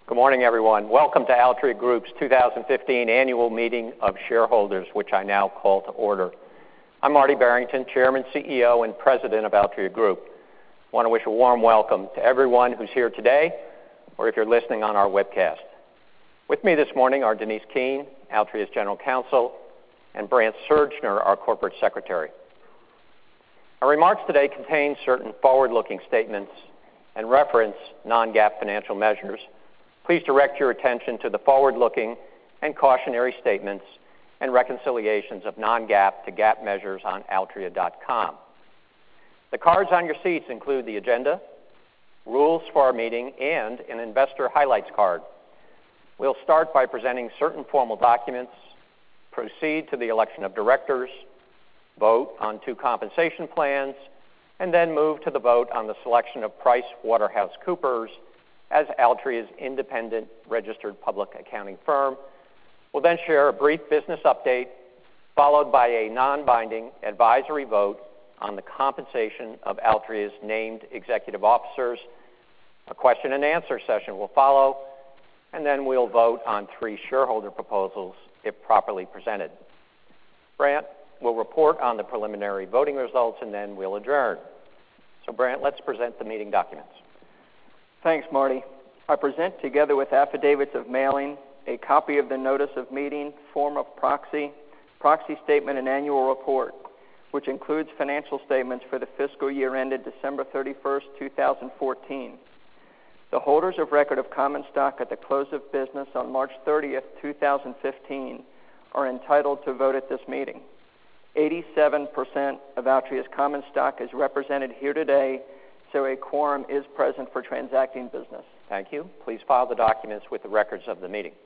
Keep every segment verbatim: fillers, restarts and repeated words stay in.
Good morning, everyone. Welcome to Altria Group's two thousand fifteen Annual Meeting of Shareholders, which I now call to order. I'm Marty Barrington, Chairman, C E O, and President of Altria Group. I want to wish a warm welcome to everyone who's here today, or if you're listening on our webcast. With me this morning are Denise Keene, Altria's General Counsel, and Brant Surgner, our Corporate Secretary. Our remarks today contain certain forward-looking statements and reference non-GAAP financial measures. Please direct your attention to the forward-looking and cautionary statements and reconciliations of non-GAAP to GAAP measures on altria dot com. The cards on your seats include the agenda, rules for our meeting, and an investor highlights card. We'll start by presenting certain formal documents, proceed to the election of directors, vote on two compensation plans, and then move to the vote on the selection of PricewaterhouseCoopers as Altria's independent registered public accounting firm. We'll then share a brief business update, followed by a non-binding advisory vote on the compensation of Altria's named executive officers. A question and answer session will follow, and then we'll vote on three shareholder proposals if properly presented. Brant will report on the preliminary voting results, and then we'll adjourn. So Brant, let's present the meeting documents. Thanks, Marty. I present, together with affidavits of mailing, a copy of the notice of meeting, form of proxy, proxy statement, and annual report, which includes financial statements for the fiscal year ended December thirty-first, two thousand fourteen. The holders of record of common stock at the close of business on March thirtieth, two thousand fifteen are entitled to vote at this meeting. eighty-seven percent of Altria's common stock is represented here today, so a quorum is present for transacting business. Thank you. Please file the documents with the records of the meeting.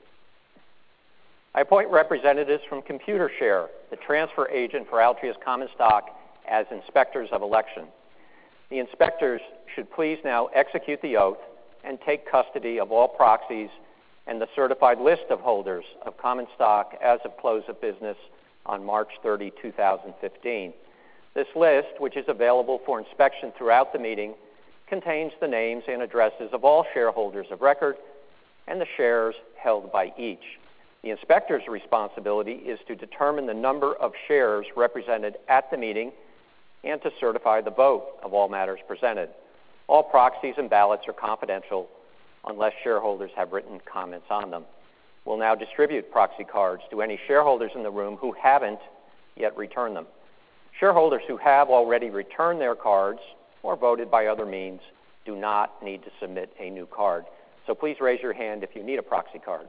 I appoint representatives from Computershare, the transfer agent for Altria's common stock, as inspectors of election. The inspectors should please now execute the oath and take custody of all proxies and the certified list of holders of common stock as of close of business on March thirtieth, two thousand fifteen. This list, which is available for inspection throughout the meeting, contains the names and addresses of all shareholders of record and the shares held by each. The inspector's responsibility is to determine the number of shares represented at the meeting and to certify the vote of all matters presented. All proxies and ballots are confidential unless shareholders have written comments on them. We'll now distribute proxy cards to any shareholders in the room who haven't yet returned them. Shareholders who have already returned their cards or voted by other means do not need to submit a new card. So please raise your hand if you need a proxy card.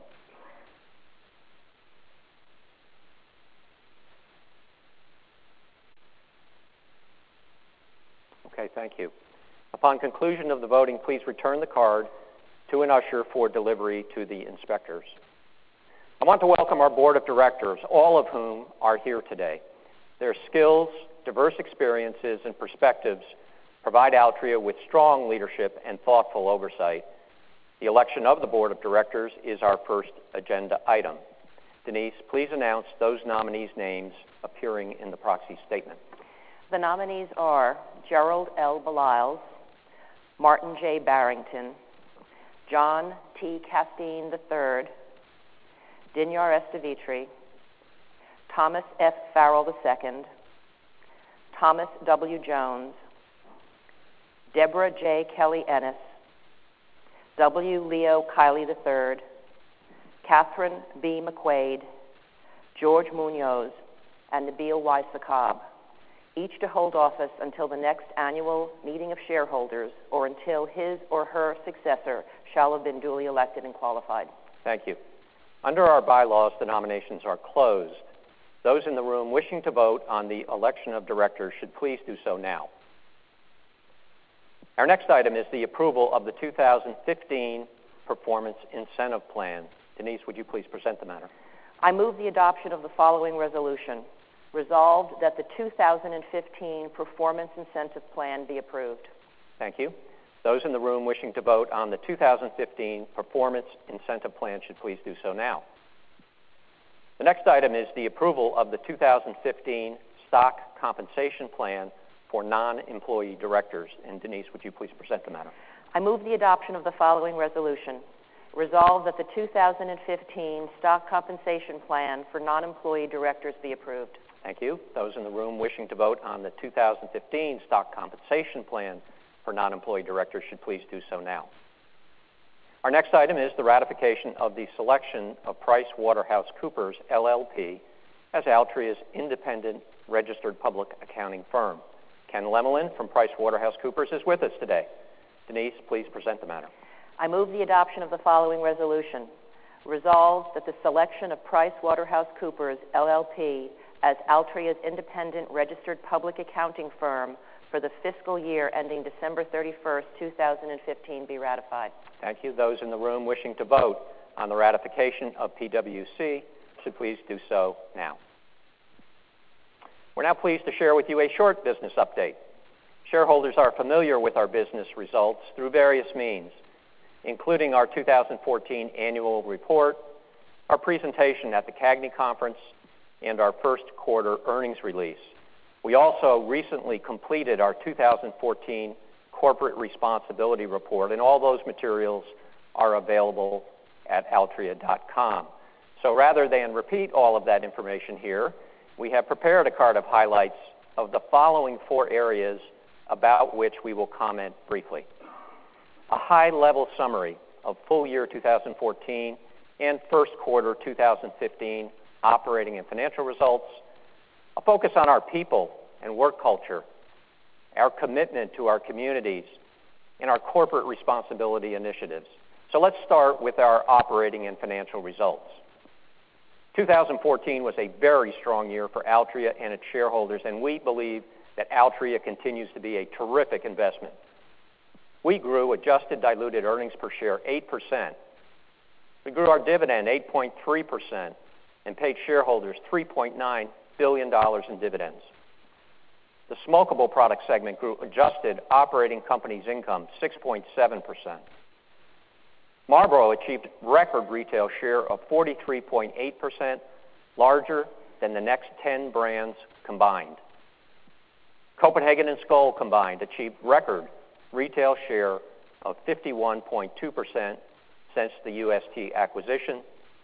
Okay, thank you. Upon conclusion of the voting, please return the card to an usher for delivery to the inspectors. I want to welcome our board of directors, all of whom are here today. Their skills, diverse experiences, and perspectives provide Altria with strong leadership and thoughtful oversight. The election of the board of directors is our first agenda item. Denise, please announce those nominees' names appearing in the proxy statement. The nominees are Gerald L. Beliles, Martin J. Barrington, John T. Castine the third, Dinyar S. DeVitri, Thomas F. Farrell the second, Thomas W. Jones, Deborah J. Kelly Ennis, W. Leo Kiley the third, Catherine B. McQuaid, George Munoz, and Nabil Y. Sakab, each to hold office until the next annual meeting of shareholders or until his or her successor shall have been duly elected and qualified. Thank you. Under our bylaws, the nominations are closed. Those in the room wishing to vote on the election of directors should please do so now. Our next item is the approval of the two thousand fifteen Performance Incentive Plan. Denise, would you please present the matter? I move the adoption of the following resolution. Resolved that the two thousand fifteen Performance Incentive Plan be approved. Thank you. Those in the room wishing to vote on the two thousand fifteen Performance Incentive Plan should please do so now. The next item is the approval of the two thousand fifteen Stock Compensation Plan for non-employee directors. And Denise, would you please present the matter? I move the adoption of the following resolution. Resolved that the two thousand fifteen stock compensation plan for non-employee directors be approved. Thank you. Those in the room wishing to vote on the two thousand fifteen stock compensation plan for non-employee directors should please do so now. Our next item is the ratification of the selection of PricewaterhouseCoopers, L L P, as Altria's independent registered public accounting firm. Ken Lemelin from PricewaterhouseCoopers is with us today. Denise, please present the matter. I move the adoption of the following resolution. Resolved that the selection of PricewaterhouseCoopers, L L P, as Altria's independent registered public accounting firm for the fiscal year ending December thirty-first, two thousand fifteen be ratified. Thank you. Those in the room wishing to vote on the ratification of P W C should please do so now. We're now pleased to share with you a short business update. Shareholders are familiar with our business results through various means, including our two thousand fourteen annual report, our presentation at the CAGNY conference, and our first quarter earnings release. We also recently completed our two thousand fourteen corporate responsibility report, and all those materials are available at altria dot com. So rather than repeat all of that information here, we have prepared a card of highlights of the following four areas about which we will comment briefly. A high-level summary of full year two thousand fourteen and first quarter two thousand fifteen operating and financial results, a focus on our people and work culture, our commitment to our communities, and our corporate responsibility initiatives. So let's start with our operating and financial results. two thousand fourteen was a very strong year for Altria and its shareholders, and we believe that Altria continues to be a terrific investment. We grew adjusted diluted earnings per share eight percent. We grew our dividend eight point three percent and paid shareholders three point nine billion dollars in dividends. The smokable product segment grew adjusted operating companies income six point seven percent. Marlboro achieved record retail share of forty-three point eight percent, larger than the next ten brands combined. Copenhagen and Skoal combined achieved record retail share of fifty-one point two percent since the U S T acquisition.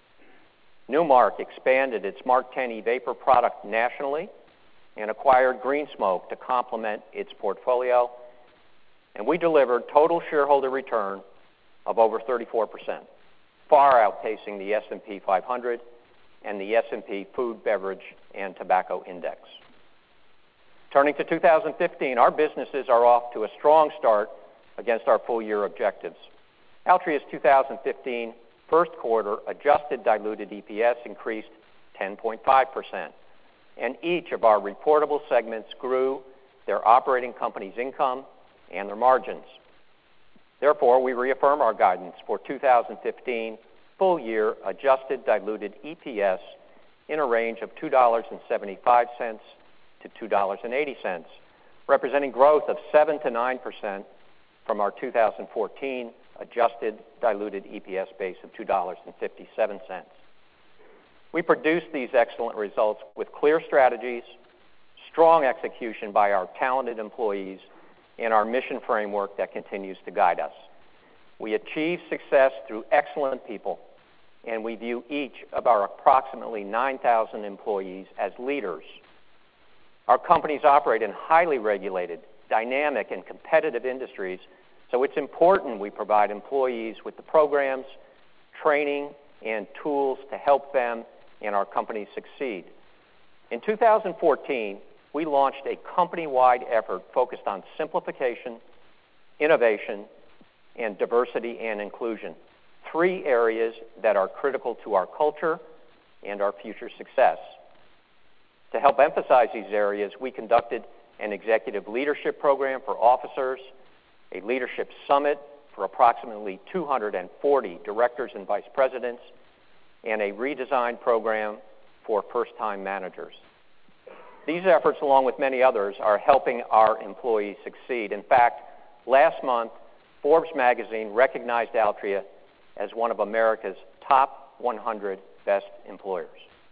Nu Mark expanded its Mark ten e-vapor product nationally and acquired Green Smoke to complement its portfolio. And we delivered total shareholder return of over thirty-four percent, far outpacing the S and P five hundred and the S and P Food, Beverage, and Tobacco Index. Turning to two thousand fifteen, our businesses are off to a strong start against our full-year objectives. Altria's two thousand fifteen first quarter adjusted diluted E P S increased ten point five percent, and each of our reportable segments grew their operating company's income and their margins. Therefore, we reaffirm our guidance for two thousand fifteen full-year adjusted diluted E P S in a range of two dollars and seventy-five cents to two dollars and eighty cents, representing growth of seven to nine percent from our two thousand fourteen adjusted diluted E P S base of two dollars and fifty-seven cents. We produced these excellent results with clear strategies, strong execution by our talented employees, and our mission framework that continues to guide us. We achieve success through excellent people, and we view each of our approximately nine thousand employees as leaders. Our companies operate in highly regulated, dynamic, and competitive industries, so it's important we provide employees with the programs, training, and tools to help them and our companies succeed. In two thousand fourteen, we launched a company-wide effort focused on simplification, innovation, and diversity and inclusion, three areas that are critical to our culture and our future success. To help emphasize these areas, we conducted an executive leadership program for officers, a leadership summit for approximately two hundred forty directors and vice presidents, and a redesigned program for first-time managers. These efforts, along with many others, are helping our employees succeed. In fact, last month, Forbes magazine recognized Altria as one of America's top one hundred best employers.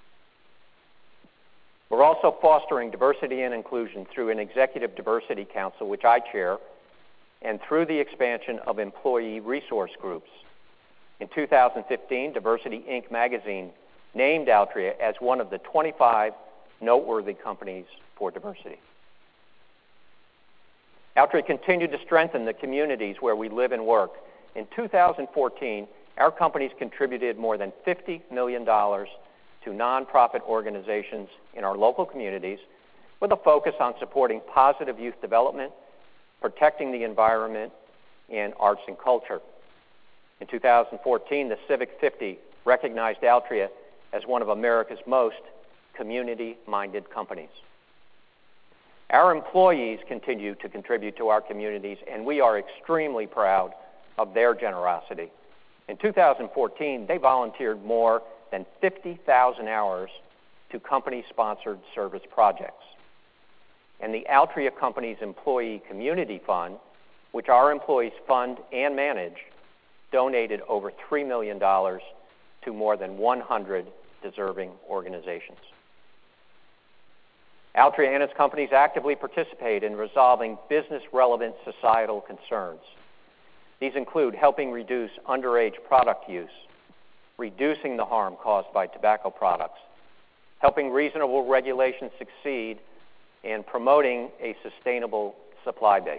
We're also fostering diversity and inclusion through an Executive Diversity Council, which I chair, and through the expansion of employee resource groups. In two thousand fifteen, Diversity Inc magazine named Altria as one of the twenty-five noteworthy companies for diversity. Altria continued to strengthen the communities where we live and work. In two thousand fourteen, our companies contributed more than fifty million dollars to nonprofit organizations in our local communities with a focus on supporting positive youth development, protecting the environment, and arts and culture. In two thousand fourteen, the Civic fifty recognized Altria as one of America's most community-minded companies. Our employees continue to contribute to our communities, and we are extremely proud of their generosity. In two thousand fourteen, they volunteered more than fifty thousand hours to company-sponsored service projects. And the Altria Company's Employee Community Fund, which our employees fund and manage, donated over three million dollars to more than one hundred deserving organizations. Altria and its companies actively participate in resolving business-relevant societal concerns. These include helping reduce underage product use, reducing the harm caused by tobacco products, helping reasonable regulations succeed, and promoting a sustainable supply base.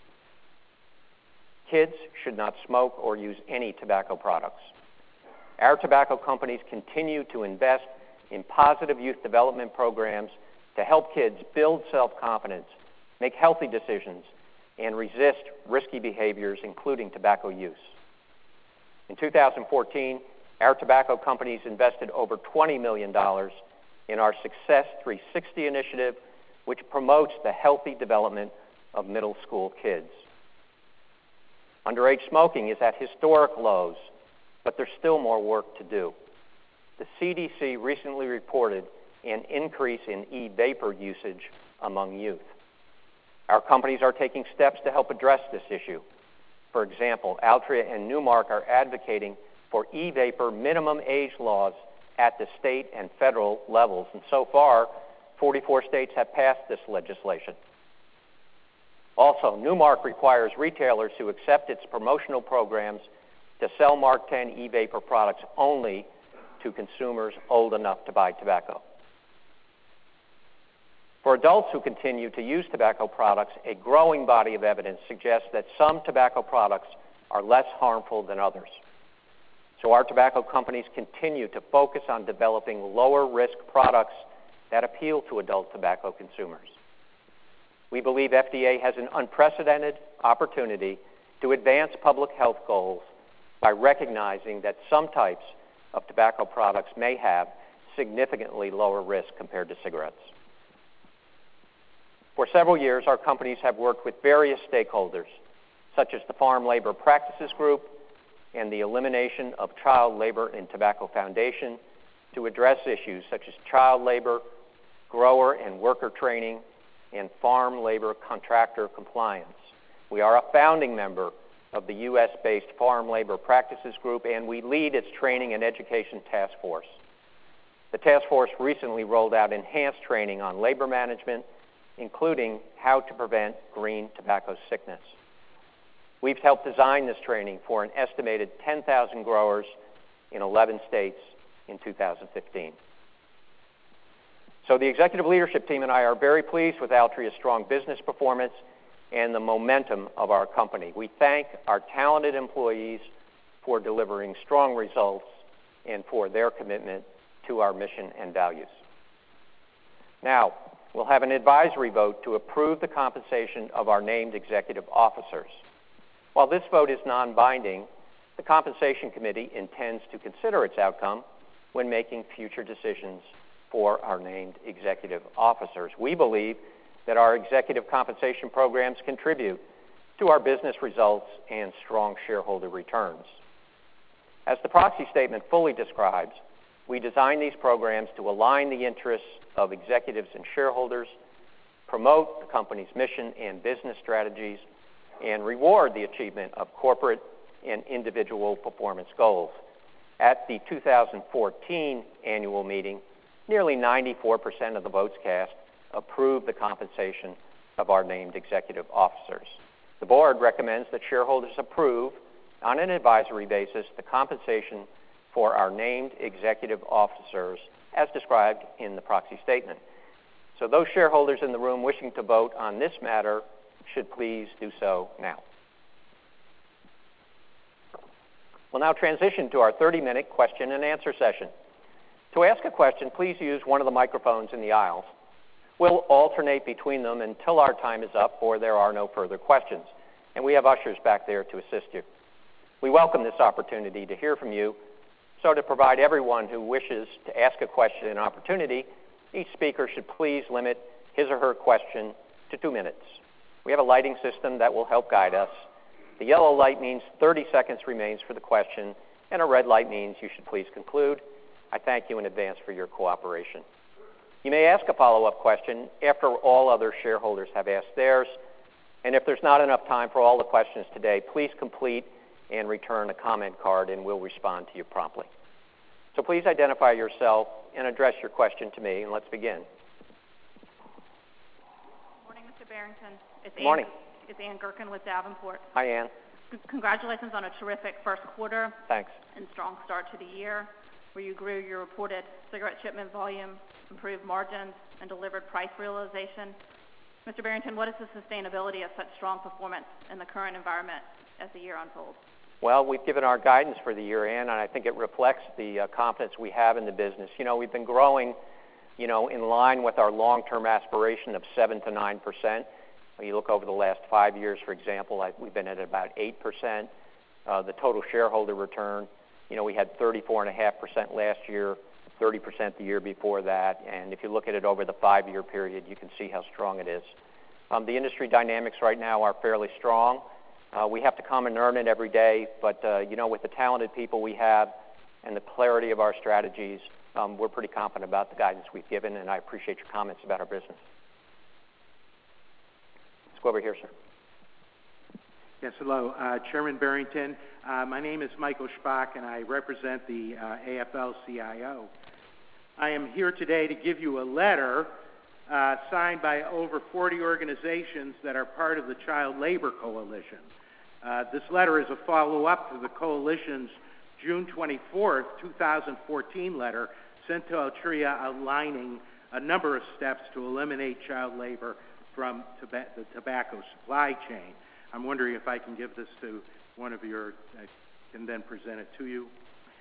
Kids should not smoke or use any tobacco products. Our tobacco companies continue to invest in positive youth development programs to help kids build self-confidence, make healthy decisions, and resist risky behaviors, including tobacco use. In two thousand fourteen, our tobacco companies invested over twenty million dollars in our Success three sixty initiative, which promotes the healthy development of middle school kids. Underage smoking is at historic lows, but there's still more work to do. The C D C recently reported an increase in e-vapor usage among youth. Our companies are taking steps to help address this issue. For example, Altria and Newmark are advocating for e-vapor minimum age laws at the state and federal levels, and so far, forty-four states have passed this legislation. Also, Newmark requires retailers who accept its promotional programs to sell Mark ten e-vapor products only to consumers old enough to buy tobacco. For adults who continue to use tobacco products, a growing body of evidence suggests that some tobacco products are less harmful than others. So our tobacco companies continue to focus on developing lower-risk products that appeal to adult tobacco consumers. We believe F D A has an unprecedented opportunity to advance public health goals by recognizing that some types of tobacco products may have significantly lower risk compared to cigarettes. For several years, our companies have worked with various stakeholders, such as the Farm Labor Practices Group and the Elimination of Child Labor in Tobacco Foundation, to address issues such as child labor, grower and worker training, and farm labor contractor compliance. We are a founding member of the U S-based Farm Labor Practices Group, and we lead its training and education task force. The task force recently rolled out enhanced training on labor management, including how to prevent green tobacco sickness. We've helped design this training for an estimated ten thousand growers in eleven states in two thousand fifteen. So the executive leadership team and I are very pleased with Altria's strong business performance and the momentum of our company. We thank our talented employees for delivering strong results and for their commitment to our mission and values. Now, we'll have an advisory vote to approve the compensation of our named executive officers. While this vote is non-binding, the Compensation Committee intends to consider its outcome when making future decisions for our named executive officers. We believe that our executive compensation programs contribute to our business results and strong shareholder returns. As the proxy statement fully describes, we design these programs to align the interests of executives and shareholders, promote the company's mission and business strategies, and reward the achievement of corporate and individual performance goals. At the two thousand fourteen annual meeting, nearly ninety-four percent of the votes cast approved the compensation of our named executive officers. The board recommends that shareholders approve on an advisory basis, the compensation for our named executive officers as described in the proxy statement. So those shareholders in the room wishing to vote on this matter should please do so now. We'll now transition to our thirty-minute question and answer session. To ask a question, please use one of the microphones in the aisles. We'll alternate between them until our time is up or there are no further questions. And we have ushers back there to assist you. We welcome this opportunity to hear from you. So to provide everyone who wishes to ask a question an opportunity, each speaker should please limit his or her question to two minutes. We have a lighting system that will help guide us. The yellow light means thirty seconds remains for the question, and a red light means you should please conclude. I thank you in advance for your cooperation. You may ask a follow-up question after all other shareholders have asked theirs, and if there's not enough time for all the questions today, please complete and return a comment card, and we'll respond to you promptly. So please identify yourself and address your question to me, and let's begin. Morning, Mister Barrington. It's Good morning. Ann, it's Ann Gerken with Davenport. Hi, Ann. C- congratulations on a terrific first quarter. Thanks. And strong start to the year, where you grew your reported cigarette shipment volume, improved margins, and delivered price realization. Mister Barrington, what is the sustainability of such strong performance in the current environment as the year unfolds? Well, we've given our guidance for the year, Ann, and I think it reflects the uh, confidence we have in the business. You know, we've been growing, you know, in line with our long-term aspiration of seven to nine percent. When you look over the last five years, for example, I, we've been at about eight percent. Uh, the total shareholder return, you know, we had thirty-four point five percent last year, thirty percent the year before that, and if you look at it over the five-year period, you can see how strong it is. Um, the industry dynamics right now are fairly strong. Uh, we have to come and earn it every day, but, uh, you know, with the talented people we have and the clarity of our strategies, um, we're pretty confident about the guidance we've given, and I appreciate your comments about our business. Let's go over here, sir. Yes, hello. Uh, Chairman Barrington, uh, my name is Michael Spock, and I represent the uh, A F L C I O. I am here today to give you a letter uh, signed by over forty organizations that are part of the Child Labor Coalition. Uh, this letter is a follow-up to the Coalition's June twenty-fourth, two thousand fourteen letter sent to Altria outlining a number of steps to eliminate child labor from toba- the tobacco supply chain. I'm wondering if I can give this to one of your, I can then present it to you.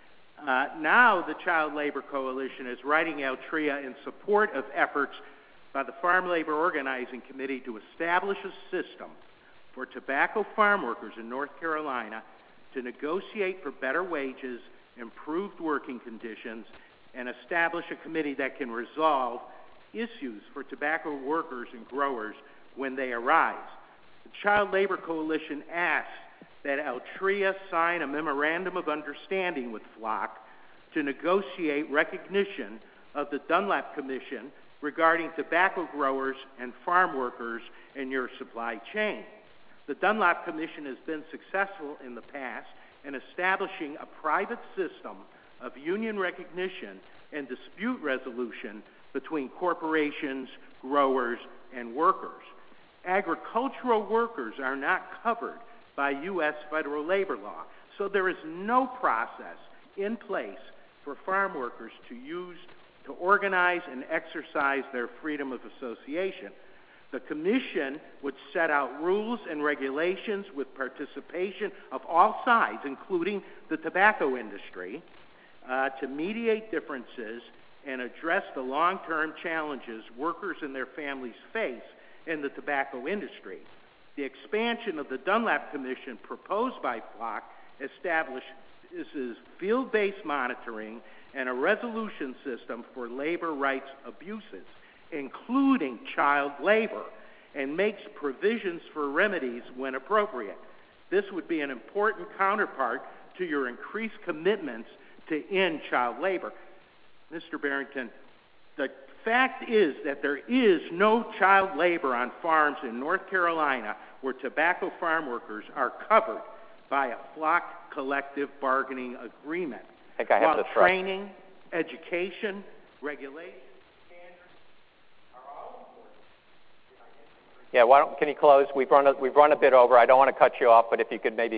Uh, now the Child Labor Coalition is writing Altria in support of efforts by the Farm Labor Organizing Committee to establish a system for tobacco farm workers in North Carolina to negotiate for better wages, improved working conditions, and establish a committee that can resolve issues for tobacco workers and growers when they arise. The Child Labor Coalition asks that Altria sign a memorandum of understanding with F L O C to negotiate recognition of the Dunlap Commission regarding tobacco growers and farm workers in your supply chain. The Dunlap Commission has been successful in the past in establishing a private system of union recognition and dispute resolution between corporations, growers, and workers. Agricultural workers are not covered by U S federal labor law, so there is no process in place for farm workers to use to organize and exercise their freedom of association. The Commission would set out rules and regulations with participation of all sides, including the tobacco industry, uh, to mediate differences and address the long-term challenges workers and their families face in the tobacco industry. The expansion of the Dunlap Commission proposed by F L O C establishes field-based monitoring and a resolution system for labor rights abuses, including child labor, and makes provisions for remedies when appropriate. This would be an important counterpart to your increased commitments to end child labor. Mister Barrington, the fact is that there is no child labor on farms in North Carolina where tobacco farm workers are covered by a F L O C collective bargaining agreement. I think I have While this training, right. education, regulation, standards are all important. Yeah, why don't, can you close? We've run, a, we've run a bit over. I don't want to cut you off, but if you could maybe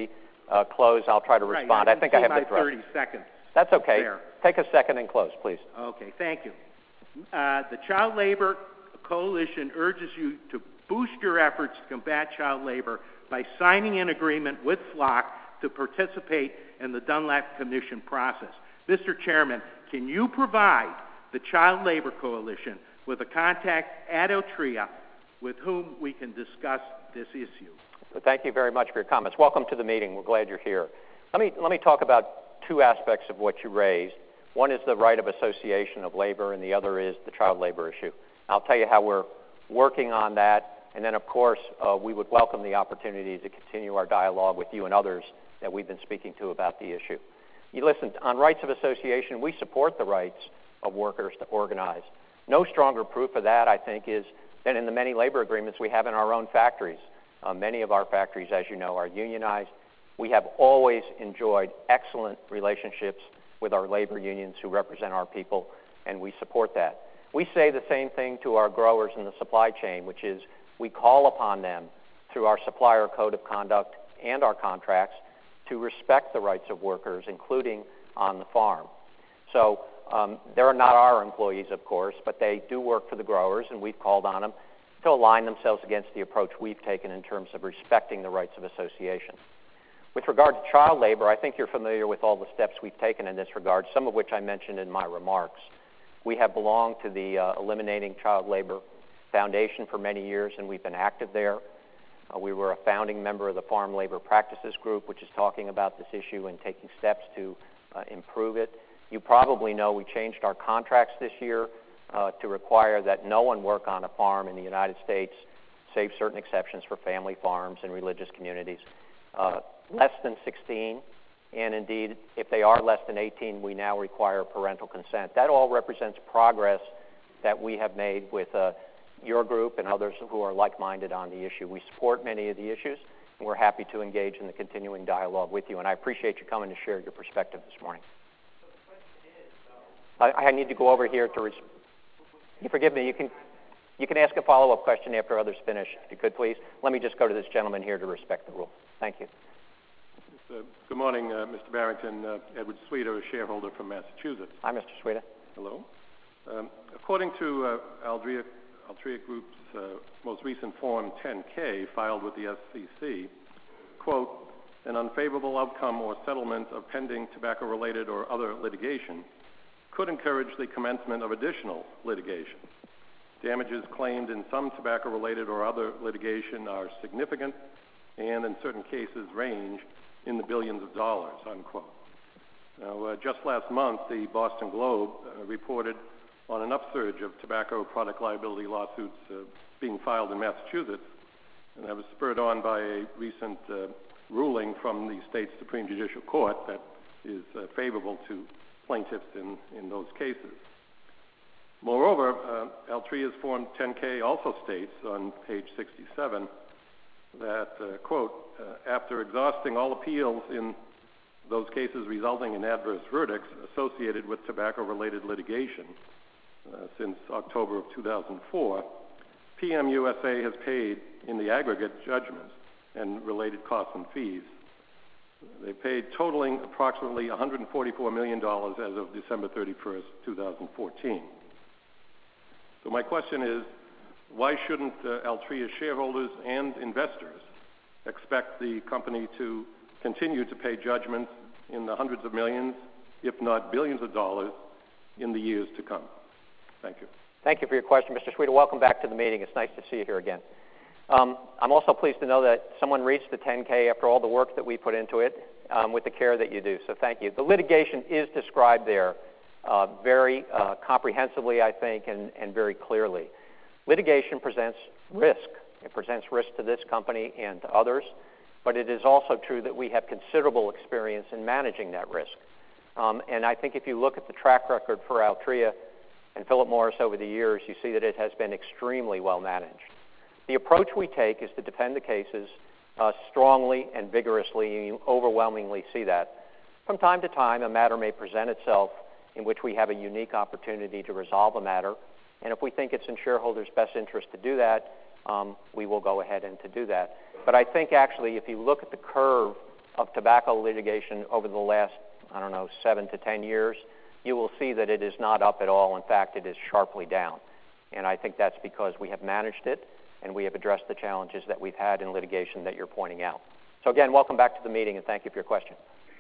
uh, close, I'll try to respond. Right, I, I think I have my the thrust. thirty seconds. That's okay. There. Take a second and close, please. Okay, thank you. Uh, the Child Labor Coalition urges you to boost your efforts to combat child labor by signing an agreement with F L O C to participate in the Dunlap Commission process. Mister Chairman, can you provide the Child Labor Coalition with a contact at Altria with whom we can discuss this issue? Well, thank you very much for your comments. Welcome to the meeting. We're glad you're here. Let me, let me talk about two aspects of what you raised. One is the right of association of labor, and the other is the child labor issue. I'll tell you how we're working on that, and then, of course, uh, we would welcome the opportunity to continue our dialogue with you and others that we've been speaking to about the issue. You listen, on rights of association, we support the rights of workers to organize. No stronger proof of that, I think, is than in the many labor agreements we have in our own factories. Uh, many of our factories, as you know, are unionized. We have always enjoyed excellent relationships with our labor unions who represent our people, and we support that. We say the same thing to our growers in the supply chain, which is we call upon them through our supplier code of conduct and our contracts to respect the rights of workers, including on the farm. So um, they're not our employees, of course, but they do work for the growers, and we've called on them to align themselves against the approach we've taken in terms of respecting the rights of association. With regard to child labor, I think you're familiar with all the steps we've taken in this regard, some of which I mentioned in my remarks. We have belonged to the uh, Eliminating Child Labor Foundation for many years, and we've been active there. Uh, we were a founding member of the Farm Labor Practices Group, which is talking about this issue and taking steps to uh, improve it. You probably know we changed our contracts this year uh, to require that no one work on a farm in the United States, save certain exceptions for family farms and religious communities, uh, less than sixteen, and indeed, if they are less than eighteen, we now require parental consent. That all represents progress that we have made with uh, your group and others who are like-minded on the issue. We support many of the issues, and we're happy to engage in the continuing dialogue with you, and I appreciate you coming to share your perspective this morning. I, I need to go over here to... Res- you forgive me, you can, you can ask a follow-up question after others finish, if you could, please. Let me just go to this gentleman here to respect the rule. Thank you. Uh, good morning, uh, Mister Barrington. Uh, Edward Sweeter, a shareholder from Massachusetts. Hi, Mister Sweeter. Hello. Um, according to uh, Altria, Altria Group's uh, most recent Form ten K filed with the S E C, quote, an unfavorable outcome or settlement of pending tobacco-related or other litigation could encourage the commencement of additional litigation. Damages claimed in some tobacco-related or other litigation are significant and in certain cases range in the billions of dollars, unquote. Now, uh, just last month, the Boston Globe uh, reported on an upsurge of tobacco product liability lawsuits uh, being filed in Massachusetts, and that was spurred on by a recent uh, ruling from the state Supreme Judicial Court that is uh, favorable to plaintiffs in, in those cases. Moreover, uh, Altria's Form ten K also states on page sixty-seven that, uh, quote, uh, after exhausting all appeals in those cases resulting in adverse verdicts associated with tobacco-related litigation uh, since October of two thousand four, P M U S A has paid in the aggregate judgments and related costs and fees. They paid totaling approximately one hundred forty-four million dollars as of December thirty-first, two thousand fourteen. So my question is, why shouldn't uh, Altria shareholders and investors expect the company to continue to pay judgments in the hundreds of millions, if not billions of dollars, in the years to come? Thank you. Thank you for your question, Mister Sweeter. Welcome back to the meeting. It's nice to see you here again. Um, I'm also pleased to know that someone reached the ten K after all the work that we put into it um, with the care that you do, so thank you. The litigation is described there uh, very uh, comprehensively, I think, and, and very clearly. Litigation presents risk. It presents risk to this company and to others, but it is also true that we have considerable experience in managing that risk. Um, and I think if you look at the track record for Altria and Philip Morris over the years, you see that it has been extremely well managed. The approach we take is to defend the cases uh, strongly and vigorously, and you overwhelmingly see that. From time to time, a matter may present itself in which we have a unique opportunity to resolve a matter, and if we think it's in shareholders' best interest to do that, um, we will go ahead and to do that. But I think actually if you look at the curve of tobacco litigation over the last, I don't know, seven to ten years, you will see that it is not up at all. In fact, it is sharply down. And I think that's because we have managed it and we have addressed the challenges that we've had in litigation that you're pointing out. So again, welcome back to the meeting and thank you for your question.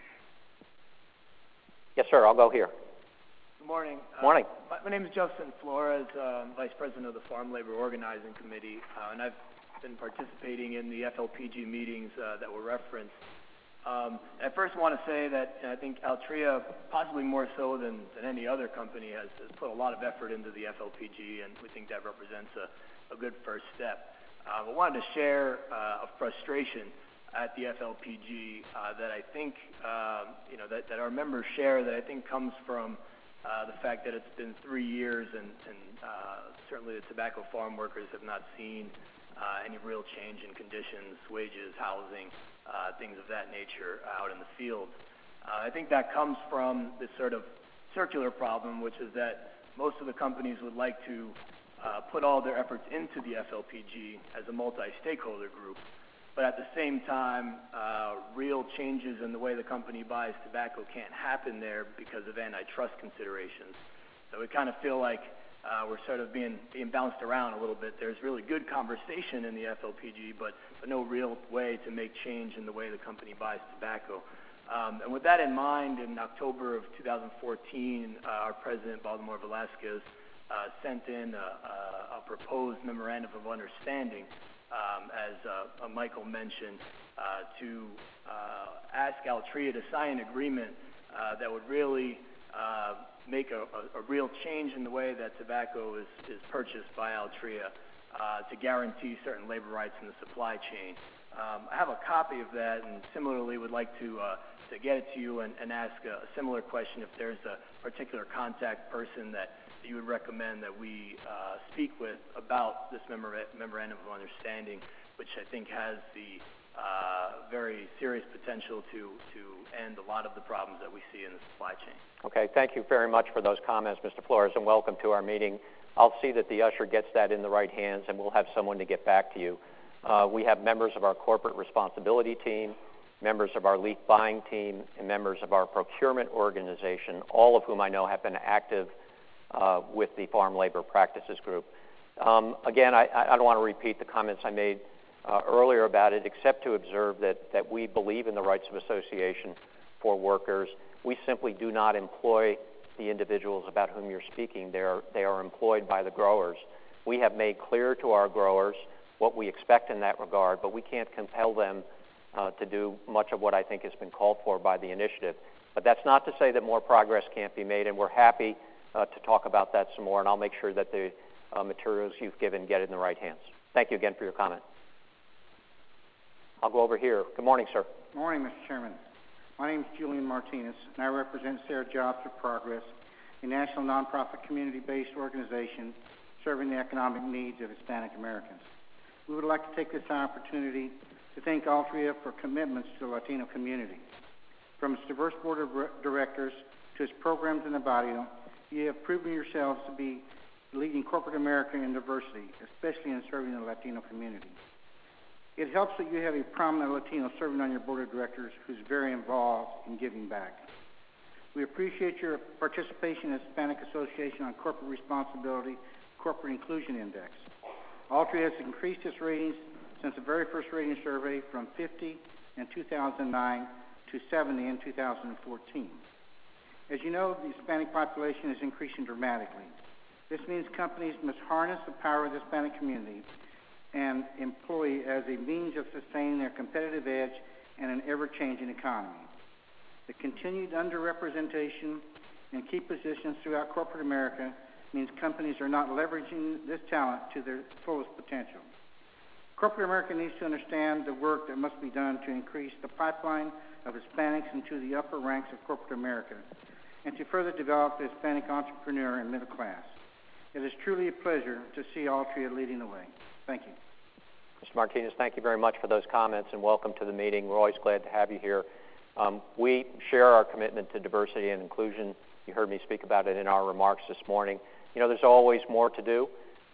Yes, sir, I'll go here. Good morning. Morning. Uh, my, my name is Justin Flores, uh, Vice President of the Farm Labor Organizing Committee, uh, and I've been participating in the F L P G meetings uh, that were referenced. Um, I first want to say that I think Altria, possibly more so than, than any other company, has, has put a lot of effort into the F L P G, and we think that represents a, a good first step. Uh, I wanted to share uh, a frustration at the F L P G uh, that I think uh, you know that, that our members share, that I think comes from uh, the fact that it's been three years and, and uh, certainly the tobacco farm workers have not seen uh, any real change in conditions, wages, housing, Uh, things of that nature out in the field. Uh, I think that comes from this sort of circular problem, which is that most of the companies would like to uh, put all their efforts into the F L P G as a multi-stakeholder group, but at the same time, uh, real changes in the way the company buys tobacco can't happen there because of antitrust considerations. So we kind of feel like Uh, we're sort of being, being bounced around a little bit. There's really good conversation in the F L P G, but, but no real way to make change in the way the company buys tobacco. Um, and with that in mind, in October of two thousand fourteen, uh, our president, Baltimore Velasquez, uh, sent in a, a, a proposed memorandum of understanding, um, as uh, uh, Michael mentioned, uh, to uh, ask Altria to sign an agreement uh, that would really uh, make a, a, a real change in the way that tobacco is, is purchased by Altria uh, to guarantee certain labor rights in the supply chain. Um, I have a copy of that and similarly would like to, uh, to get it to you and, and ask a, a similar question if there's a particular contact person that, that you would recommend that we uh, speak with about this memora memorandum of understanding, which I think has the Uh, very serious potential to, to end a lot of the problems that we see in the supply chain. Okay, thank you very much for those comments, Mister Flores, and welcome to our meeting. I'll see that the usher gets that in the right hands, and we'll have someone to get back to you. Uh, we have members of our corporate responsibility team, members of our leaf buying team, and members of our procurement organization, all of whom I know have been active uh, with the Farm Labor Practices Group. Um, again, I, I don't want to repeat the comments I made Uh, earlier about it, except to observe that, that we believe in the rights of association for workers. We simply do not employ the individuals about whom you're speaking. They are, they are employed by the growers. We have made clear to our growers what we expect in that regard, but we can't compel them uh, to do much of what I think has been called for by the initiative. But that's not to say that more progress can't be made, and we're happy uh, to talk about that some more, and I'll make sure that the uh, materials you've given get in the right hands. Thank you again for your comment. I'll go over here. Good morning, sir. Good morning, Mister Chairman. My name is Julian Martinez, and I represent Sarah Jobs for Progress, a national nonprofit community-based organization serving the economic needs of Hispanic Americans. We would like to take this opportunity to thank Altria for commitments to the Latino community. From its diverse board of directors to its programs in the barrio, you have proven yourselves to be leading corporate America in diversity, especially in serving the Latino community. It helps that you have a prominent Latino serving on your board of directors who's very involved in giving back. We appreciate your participation in the Hispanic Association on Corporate Responsibility Corporate Inclusion Index. Altria has increased its ratings since the very first rating survey from fifty in two thousand nine to seventy in two thousand fourteen. As you know, the Hispanic population is increasing dramatically. This means companies must harness the power of the Hispanic community and employee as a means of sustaining their competitive edge in an ever-changing economy. The continued underrepresentation in key positions throughout corporate America means companies are not leveraging this talent to their fullest potential. Corporate America needs to understand the work that must be done to increase the pipeline of Hispanics into the upper ranks of corporate America and to further develop the Hispanic entrepreneur and middle class. It is truly a pleasure to see Altria leading the way. Thank you. Mister Martinez, thank you very much for those comments and welcome to the meeting. We're always glad to have you here. Um, we share our commitment to diversity and inclusion. You heard me speak about it in our remarks this morning. You know, there's always more to do.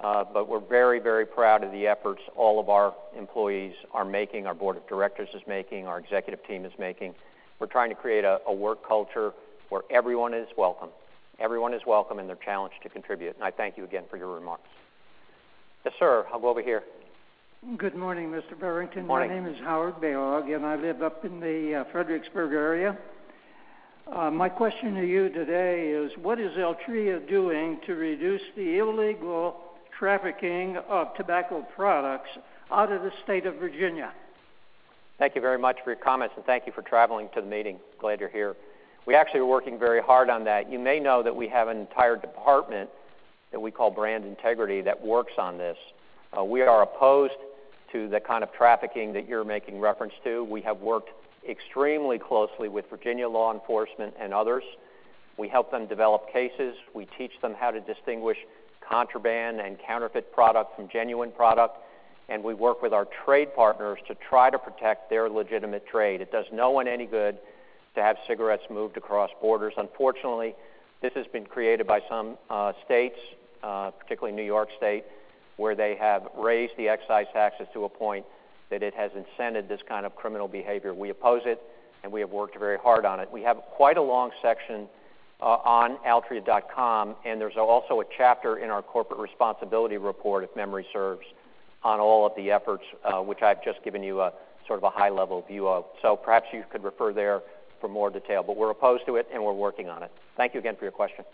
uh, but we're very, very proud of the efforts all of our employees are making, our board of directors is making, our executive team is making. We're trying to create a, a work culture where everyone is welcome. Everyone is welcome and they're challenged to contribute. And I thank you again for your remarks. Yes, sir. I'll go over here. Good morning, Mister Barrington. Morning. My name is Howard Bayog, and I live up in the uh, Fredericksburg area. Uh, my question to you today is, what is Altria doing to reduce the illegal trafficking of tobacco products out of the state of Virginia? Thank you very much for your comments, and thank you for traveling to the meeting. Glad you're here. We actually are working very hard on that. You may know that we have an entire department that we call Brand Integrity that works on this. Uh, we are opposed to the kind of trafficking that you're making reference to. We have worked extremely closely with Virginia law enforcement and others. We help them develop cases. We teach them how to distinguish contraband and counterfeit product from genuine product. And we work with our trade partners to try to protect their legitimate trade. It does no one any good to have cigarettes moved across borders. Unfortunately, this has been created by some uh, states, uh, particularly New York State, where they have raised the excise taxes to a point that it has incented this kind of criminal behavior. We oppose it, and we have worked very hard on it. We have quite a long section uh, on altria dot com, and there's also a chapter in our corporate responsibility report, if memory serves, on all of the efforts, uh, which I've just given you a sort of a high-level view of. So perhaps you could refer there for more detail, but we're opposed to it, and we're working on it. Thank you again for your question.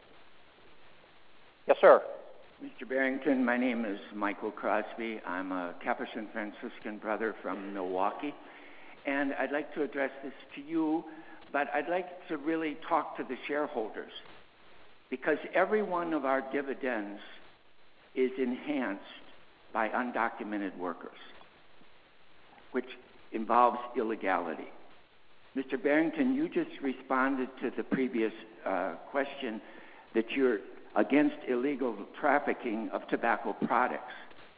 Yes, sir. Mister Barrington, my name is Michael Crosby. I'm a Capuchin Franciscan brother from Milwaukee, and I'd like to address this to you, but I'd like to really talk to the shareholders, because every one of our dividends is enhanced by undocumented workers, which involves illegality. Mister Barrington, you just responded to the previous uh, question that you're against illegal trafficking of tobacco products.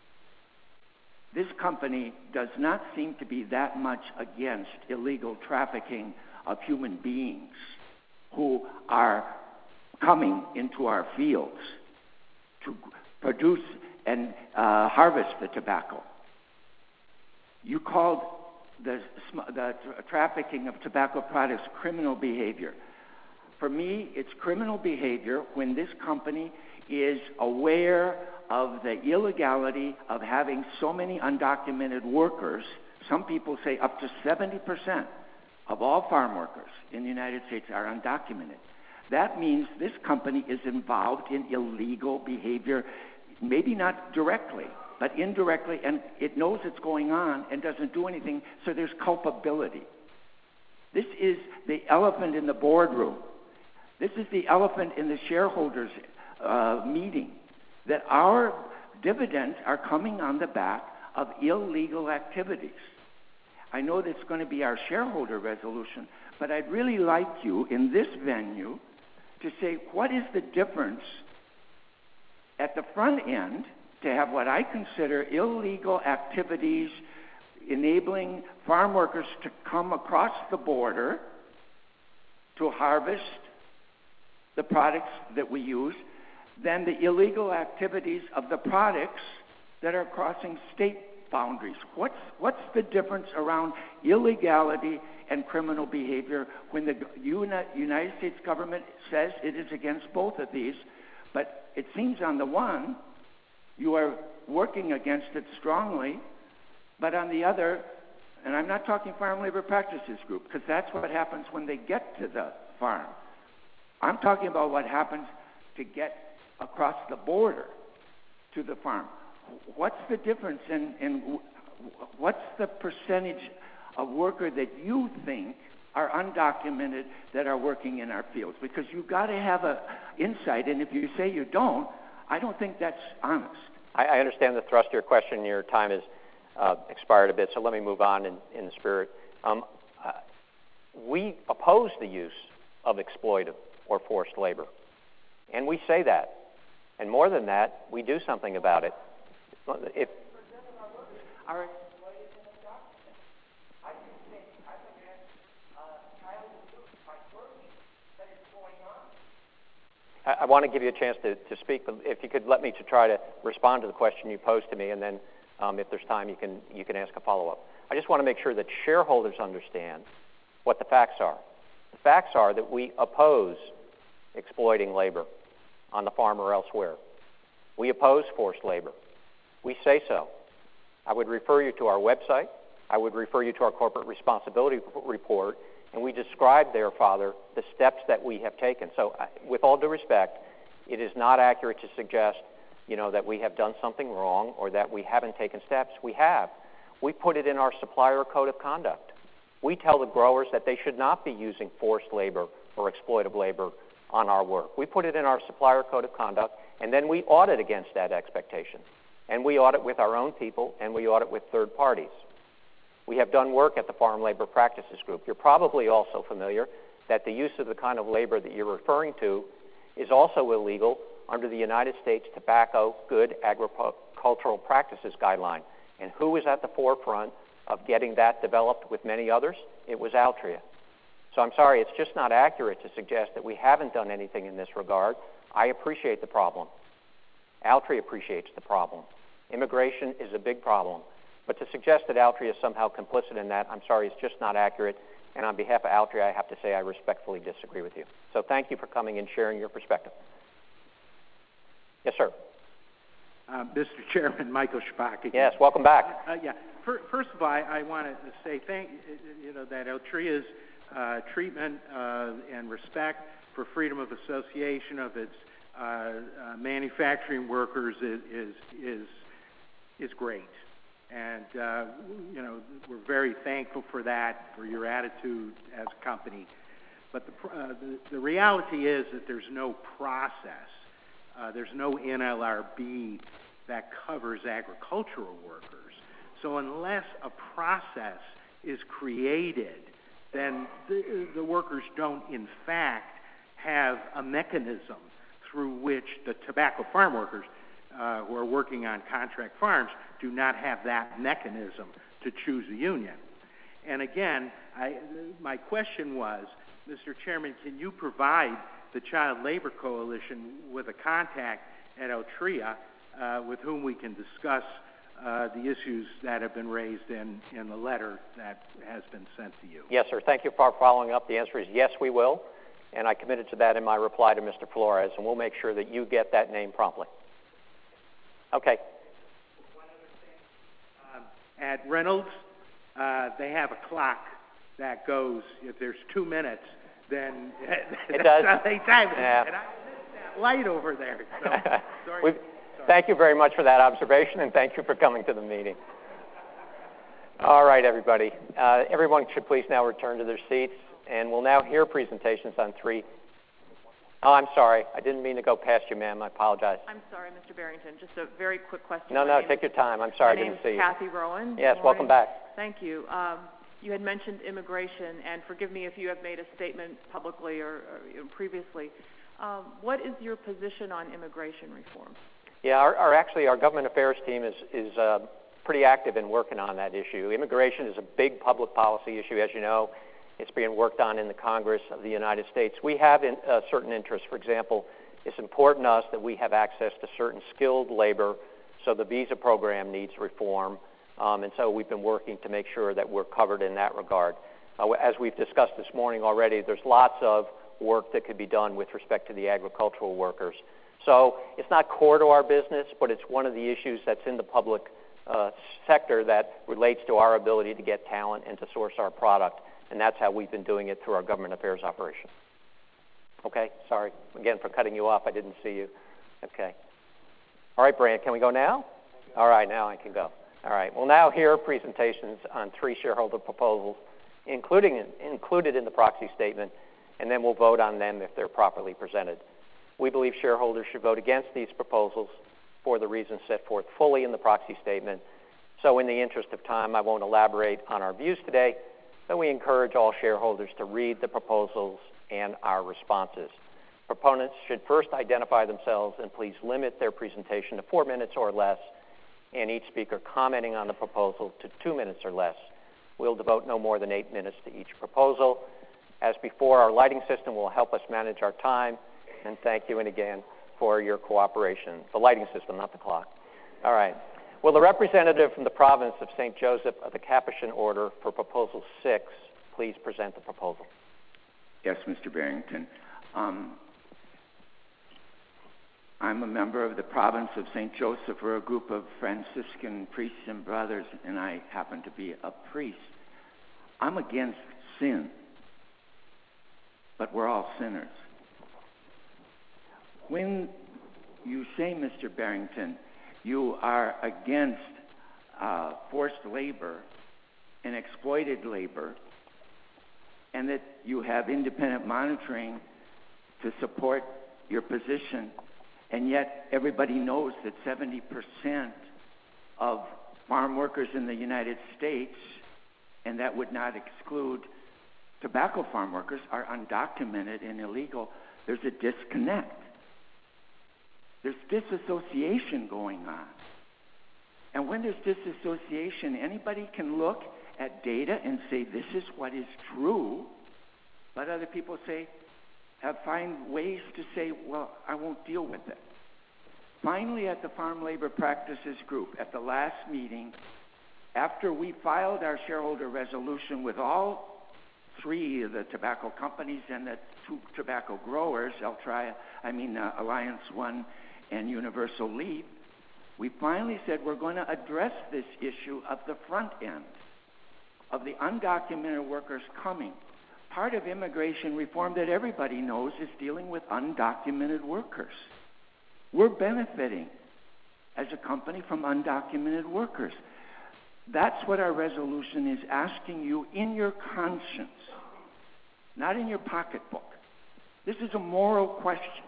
This company does not seem to be that much against illegal trafficking of human beings who are coming into our fields to produce and uh, harvest the tobacco. You called the, the trafficking of tobacco products criminal behavior. For me, it's criminal behavior when this company is aware of the illegality of having so many undocumented workers. Some people say up to seventy percent of all farm workers in the United States are undocumented. That means this company is involved in illegal behavior, maybe not directly, but indirectly, and it knows it's going on and doesn't do anything, so there's culpability. This is the elephant in the boardroom. This is the elephant in the shareholders' uh, meeting, that our dividends are coming on the back of illegal activities. I know that's going to be our shareholder resolution, but I'd really like you in this venue to say, what is the difference at the front end to have what I consider illegal activities enabling farm workers to come across the border to harvest the products that we use, than the illegal activities of the products that are crossing state boundaries? What's, what's the difference around illegality and criminal behavior when the United States government says it is against both of these, but it seems on the one, you are working against it strongly, but on the other, and I'm not talking Farm Labor Practices Group, because that's what happens when they get to the farm. I'm talking about what happens to get across the border to the farm. What's the difference in, in what's the percentage of worker that you think are undocumented that are working in our fields? Because you've got to have an insight, and if you say you don't, I don't think that's honest. I, I understand the thrust of your question. Your time has uh, expired a bit, so let me move on in, in the spirit. Um, uh, we oppose the use of exploitive or forced labor. And we say that. And more than that, we do something about it. If Our I, I want to give you a chance to, to speak, but if you could let me to try to respond to the question you posed to me, and then um, if there's time, you can you can ask a follow-up. I just want to make sure that shareholders understand what the facts are. The facts are that we oppose exploiting labor on the farm or elsewhere. We oppose forced labor. We say so. I would refer you to our website. I would refer you to our corporate responsibility report, and we describe there, Father, the steps that we have taken. So uh, with all due respect, it is not accurate to suggest, you know, that we have done something wrong or that we haven't taken steps. We have. We put it in our supplier code of conduct. We tell the growers that they should not be using forced labor or exploitive labor on our work. We put it in our supplier code of conduct, and then we audit against that expectation. And we audit with our own people, and we audit with third parties. We have done work at the Farm Labor Practices Group. You're probably also familiar that the use of the kind of labor that you're referring to is also illegal under the United States Tobacco Good Agricultural Practices Guideline. And who was at the forefront of getting that developed with many others? It was Altria. So I'm sorry, it's just not accurate to suggest that we haven't done anything in this regard. I appreciate the problem. Altria appreciates the problem. Immigration is a big problem. But to suggest that Altria is somehow complicit in that, I'm sorry, it's just not accurate. And on behalf of Altria, I have to say I respectfully disagree with you. So thank you for coming and sharing your perspective. Yes, sir. Uh, Mister Chairman, Michael Shpak again. Yes, welcome back. Uh, yeah. First of all, I, I want to say thank you know that Altria's uh, treatment uh, and respect for freedom of association of its uh, uh, manufacturing workers is is is, is great, and uh, you know we're very thankful for that, for your attitude as a company. But the uh, the, the reality is that there's no process. Uh, there's no N L R B that covers agricultural workers. So unless a process is created, then the, the workers don't, in fact, have a mechanism through which the tobacco farm workers uh, who are working on contract farms do not have that mechanism to choose a union. And again, I, my question was, Mister Chairman, can you provide the Child Labor Coalition with a contact at Altria uh, with whom we can discuss uh, the issues that have been raised in, in the letter that has been sent to you? Yes, sir. Thank you for following up. The answer is yes, we will. And I committed to that in my reply to Mister Flores, and we'll make sure that you get that name promptly. Okay. One other thing. Um, at Reynolds, uh, they have a clock that goes, if there's two minutes, then it does. They time it. Yeah. And I missed that light over there. So, sorry. sorry. Thank you very much for that observation, and thank you for coming to the meeting. All right, everybody. Uh, everyone should please now return to their seats, and we'll now hear presentations on three. Oh, I'm sorry. I didn't mean to go past you, ma'am. I apologize. I'm sorry, Mister Barrington. Just a very quick question. No, My no, take your time. I'm sorry I didn't see you. My name is Kathy Rowan. Yes, welcome back. Thank you. Um, you had mentioned immigration, and forgive me if you have made a statement publicly or, or previously. Um, what is your position on immigration reform? Yeah, our, our actually our government affairs team is is uh, pretty active in working on that issue. Immigration is a big public policy issue, as you know. It's being worked on in the Congress of the United States. We have in, uh, certain interests. For example, it's important to us that we have access to certain skilled labor, so the visa program needs reform. Um, and so we've been working to make sure that we're covered in that regard. Uh, as we've discussed this morning already, there's lots of work that could be done with respect to the agricultural workers. So it's not core to our business, but it's one of the issues that's in the public uh, sector that relates to our ability to get talent and to source our product. And that's how we've been doing it through our government affairs operation. Okay, sorry again for cutting you off. I didn't see you. Okay. All right, Brian, can we go now? All right, now I can go. All right, we'll now hear presentations on three shareholder proposals, including included in the proxy statement, and then we'll vote on them if they're properly presented. We believe shareholders should vote against these proposals for the reasons set forth fully in the proxy statement. So in the interest of time, I won't elaborate on our views today, but we encourage all shareholders to read the proposals and our responses. Proponents should first identify themselves and please limit their presentation to four minutes or less, and each speaker commenting on the proposal to two minutes or less. We'll devote no more than eight minutes to each proposal. As before, our lighting system will help us manage our time, And thank you, and again, for your cooperation. The lighting system, not the clock. All right. Will the representative from the province of Saint Joseph of the Capuchin Order for Proposal six please present the proposal? Yes, Mister Barrington. Um, I'm a member of the province of Saint Joseph. We're a group of Franciscan priests and brothers, and I happen to be a priest. I'm against sin, but we're all sinners. When you say, Mister Barrington, you are against uh, forced labor and exploited labor, and that you have independent monitoring to support your position, and yet everybody knows that seventy percent of farm workers in the United States, and that would not exclude tobacco farm workers, are undocumented and illegal. There's a disconnect. There's disassociation going on. And when there's disassociation, anybody can look at data and say, this is what is true, but other people say, have find ways to say, well, I won't deal with it. Finally, at the Farm Labor Practices Group, at the last meeting, after we filed our shareholder resolution with all three of the tobacco companies and the two tobacco growers, Altria, I mean uh, Alliance One and Universal Leaf, we finally said we're going to address this issue of the front end, of the undocumented workers coming. Part of immigration reform that everybody knows is dealing with undocumented workers. We're benefiting as a company from undocumented workers. That's what our resolution is asking you in your conscience, not in your pocketbook. This is a moral question.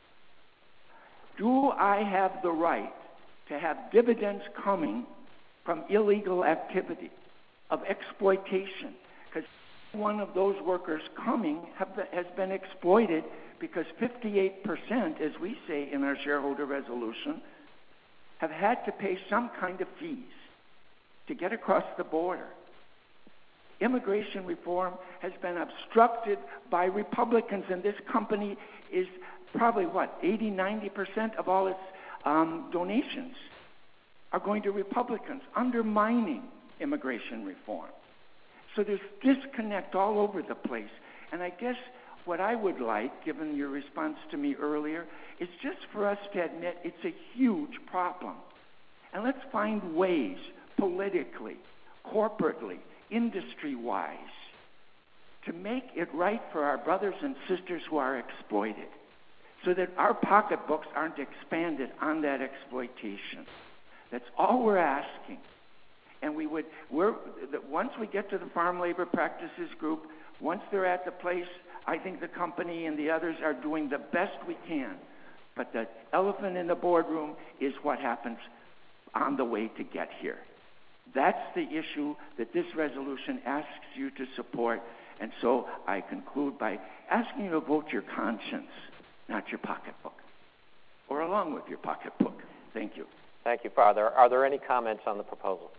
Do I have the right to have dividends coming from illegal activity, of exploitation? Because one of those workers coming have been, has been exploited because fifty-eight percent, as we say in our shareholder resolution, have had to pay some kind of fees to get across the border. Immigration reform has been obstructed by Republicans, and this company is probably, what, eighty, ninety percent of all its um, donations are going to Republicans, undermining immigration reform. So there's disconnect all over the place. And I guess what I would like, given your response to me earlier, is just for us to admit it's a huge problem. And let's find ways, politically, corporately, industry-wise, to make it right for our brothers and sisters who are exploited, so that our pocketbooks aren't expanded on that exploitation. That's all we're asking. And we would, we're, once we get to the Farm Labor Practices Group, once they're at the place, I think the company and the others are doing the best we can. But the elephant in the boardroom is what happens on the way to get here. That's the issue that this resolution asks you to support. And so I conclude by asking you to vote your conscience, not your pocketbook, or along with your pocketbook. Thank you. Thank you, Father. Are there any comments on the proposal?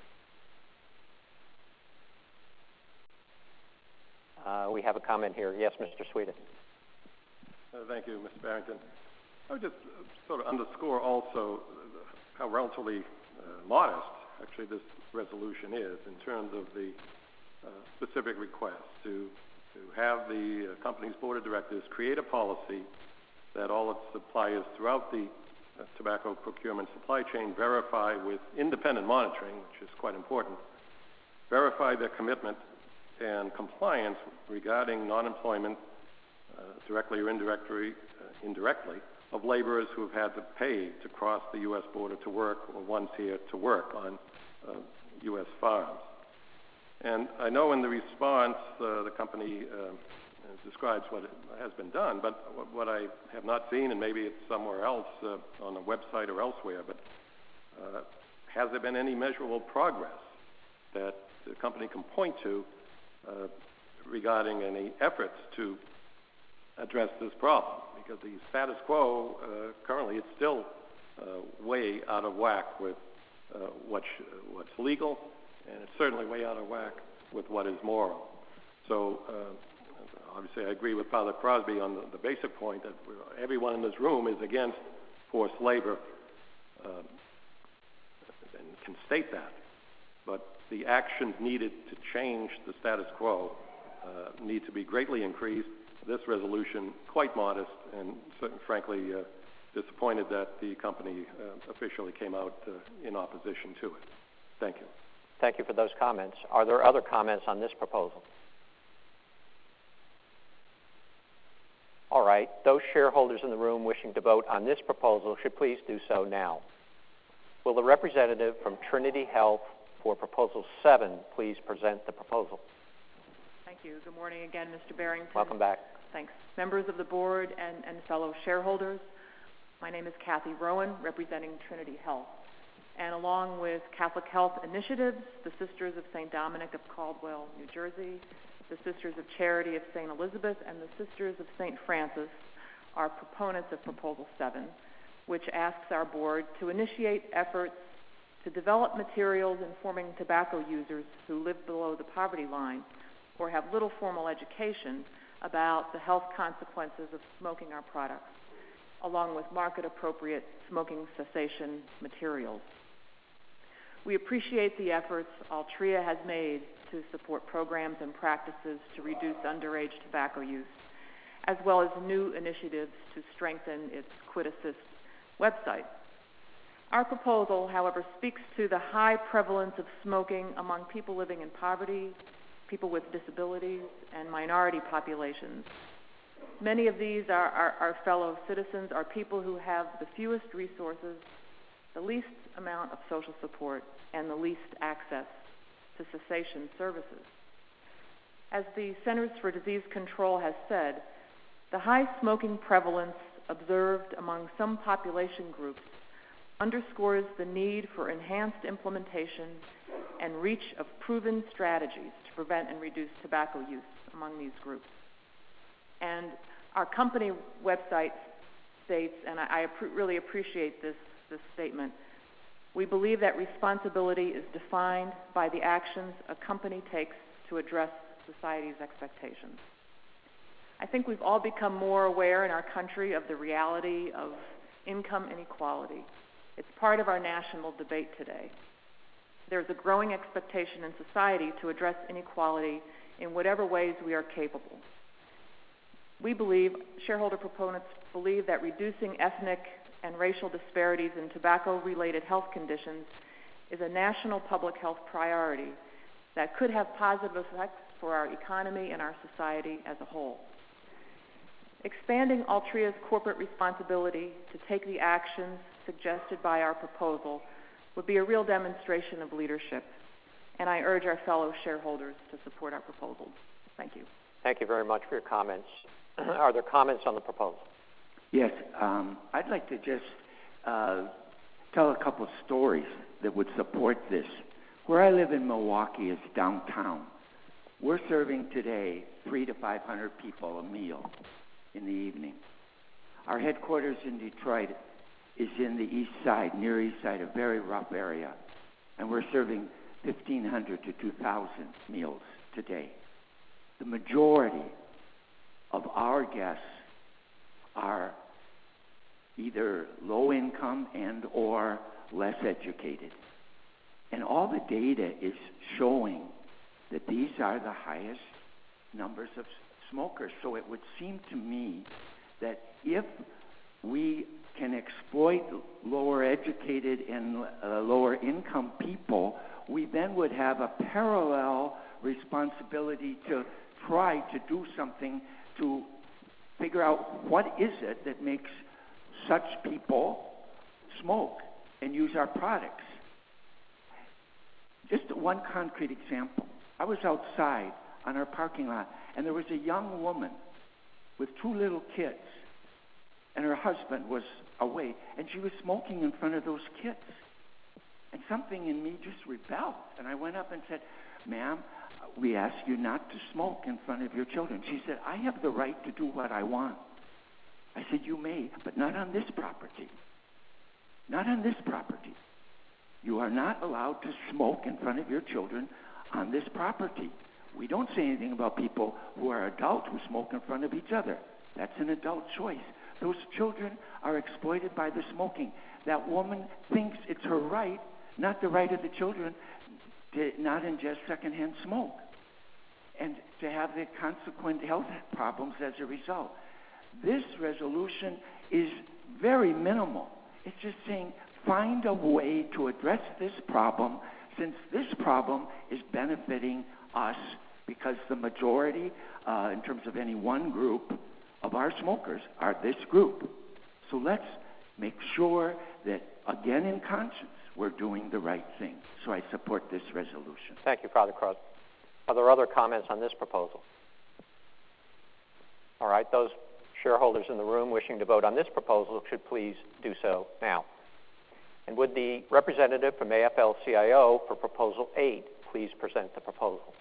Uh, we have a comment here. Yes, Mister Sweden. Uh, thank you, Mister Barrington. I would just uh, sort of underscore also how relatively uh, modest actually this resolution is in terms of the uh, specific request to, to have the uh, company's board of directors create a policy that all its suppliers throughout the uh, tobacco procurement supply chain verify with independent monitoring, which is quite important, verify their commitment and compliance regarding non-employment, uh, directly or indirectly, uh, indirectly, of laborers who have had to pay to cross the U S border to work, or ones here to work on uh, U S farms. And I know in the response, uh, the company uh, describes what it has been done, but what I have not seen, and maybe it's somewhere else uh, on the website or elsewhere, but uh, has there been any measurable progress that the company can point to Uh, regarding any efforts to address this problem? Because the status quo, uh, currently, it's still uh, way out of whack with uh, what's, what's legal, and it's certainly way out of whack with what is moral. So uh, obviously I agree with Father Crosby on the, the basic point that we're, everyone in this room is against forced labor uh, and can state that. But the actions needed to change the status quo uh, need to be greatly increased. This resolution, quite modest, and frankly uh, disappointed that the company uh, officially came out uh, in opposition to it. Thank you. Thank you for those comments. Are there other comments on this proposal? All right. Those shareholders in the room wishing to vote on this proposal should please do so now. Will the representative from Trinity Health for Proposal seven please present the proposal? Thank you. Good morning again, Mister Barrington. Welcome back. Thanks. Members of the board and, and fellow shareholders, my name is Kathy Rowan, representing Trinity Health. And along with Catholic Health Initiatives, the Sisters of Saint Dominic of Caldwell, New Jersey, the Sisters of Charity of Saint Elizabeth, and the Sisters of Saint Francis are proponents of Proposal seven, which asks our board to initiate efforts to develop materials informing tobacco users who live below the poverty line or have little formal education about the health consequences of smoking our products, along with market-appropriate smoking cessation materials. We appreciate the efforts Altria has made to support programs and practices to reduce underage tobacco use, as well as new initiatives to strengthen its Quit Assist website. Our proposal, however, speaks to the high prevalence of smoking among people living in poverty, people with disabilities, and minority populations. Many of these are our, our fellow citizens, are people who have the fewest resources, the least amount of social support, and the least access to cessation services. As the Centers for Disease Control has said, the high smoking prevalence observed among some population groups underscores the need for enhanced implementation and reach of proven strategies to prevent and reduce tobacco use among these groups. And our company website states, and I, I ap- really appreciate this, this statement, we believe that responsibility is defined by the actions a company takes to address society's expectations. I think we've all become more aware in our country of the reality of income inequality. It's part of our national debate today. There's a growing expectation in society to address inequality in whatever ways we are capable. We believe, shareholder proponents believe, that reducing ethnic and racial disparities in tobacco-related health conditions is a national public health priority that could have positive effects for our economy and our society as a whole. Expanding Altria's corporate responsibility to take the actions suggested by our proposal would be a real demonstration of leadership, and I urge our fellow shareholders to support our proposal. Thank you. Thank you very much for your comments. Are there comments on the proposal? Yes, um, I'd like to just uh, tell a couple of stories that would support this. Where I live in Milwaukee is downtown. We're serving today three to five hundred people a meal in the evening. Our headquarters in Detroit is in the east side, near east side, a very rough area, and we're serving fifteen hundred to two thousand meals today. The majority of our guests are either low income and or less educated. And all the data is showing that these are the highest numbers of smokers. So it would seem to me that if we can exploit lower educated and uh, lower income people, we then would have a parallel responsibility to try to do something to figure out what is it that makes such people smoke and use our products. Just one concrete example. I was outside on our parking lot, and there was a young woman with two little kids, and her husband was away, and she was smoking in front of those kids. And something in me just rebelled, and I went up and said, "Ma'am, we ask you not to smoke in front of your children." She said, "I have the right to do what I want." I said, "You may, but not on this property. Not on this property. You are not allowed to smoke in front of your children on this property. We don't say anything about people who are adults who smoke in front of each other. That's an adult choice. Those children are exploited by the smoking. That woman thinks it's her right, not the right of the children, to not ingest secondhand smoke and to have the consequent health problems as a result. This resolution is very minimal. It's just saying find a way to address this problem, since this problem is benefiting us because the majority, uh, in terms of any one group of our smokers, are this group. So let's make sure that, again in conscience, we're doing the right thing. So I support this resolution. Thank you, Father Crosby. Are there other comments on this proposal? All right, those shareholders in the room wishing to vote on this proposal should please do so now. And would the representative from A F L C I O for Proposal eight please present the proposal?